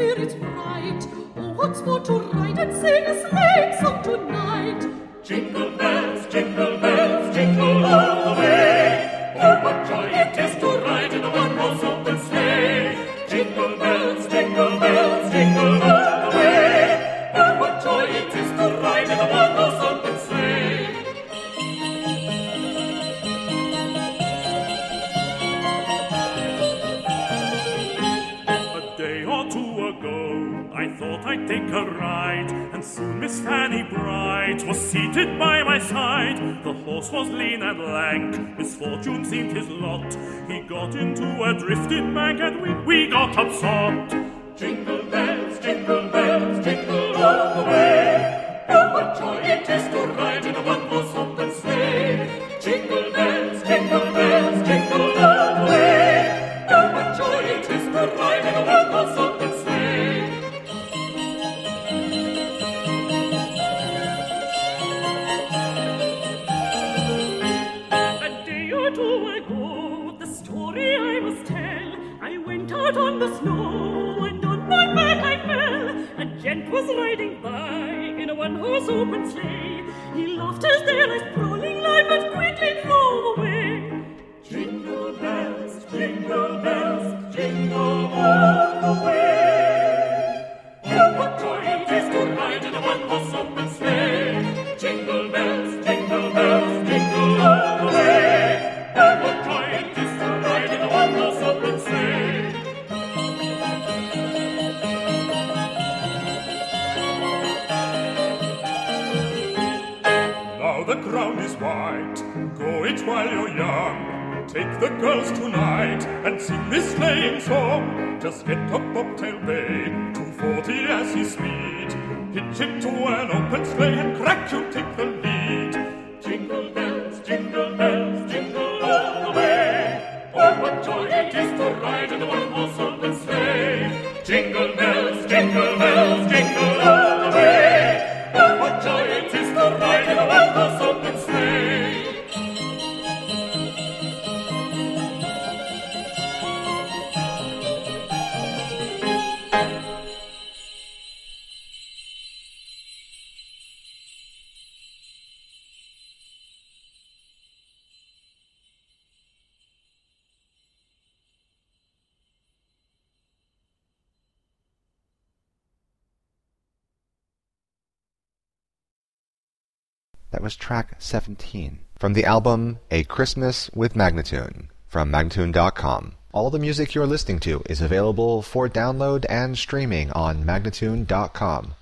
spirits bright. Oh, what's more to ride and sing a sleighing song tonight? Jingle bells, jingle all the way. Oh, what joy it is to ride in a one-horse open sleigh. Jingle bells, jingle all the way. Oh, what joy it is to ride in a one-horse open sleigh. A day or two ago, I thought I'd take a ride, and soon Miss Fanny Bright was seated by my side. The horse was lean and lank, misfortune seemed his lot. He got into a drifted bank, and we got upset. Jingle bells, jingle all the way. Oh, what joy it is to ride in a one-horse open sleigh. Jingle bells, jingle all the way. Oh, what joy it is to ride in a one-horse open sleigh. A day or two ago, the story I must tell. I went out on the snow, and on my back I fell. A gent was riding by in a one-horse open sleigh. He laughed as there was prowling light, but quickly drove away. Jingle bells, jingle all the way. Oh, what joy it is to ride in a one-horse open sleigh. Jingle bells, jingle all the way. Oh, what joy it is to ride in a one-horse open sleigh. Now the ground is white, go it while you're young. Take the girls tonight and sing this sleighing song. Just get up Bobtail Bay, 240 as his speed. Hitch it to an open sleigh and crack you take the lead. Jingle bells, jingle all the way. Oh, what joy it is to ride in a one-horse open sleigh. Jingle bells, jingle all the way. Oh, what joy it is to ride in a one-horse open sleigh. That was track 17 from the album A Christmas with Magnatune from Magnatune.com. All the music you're listening to is available for download and streaming on Magnatune.com.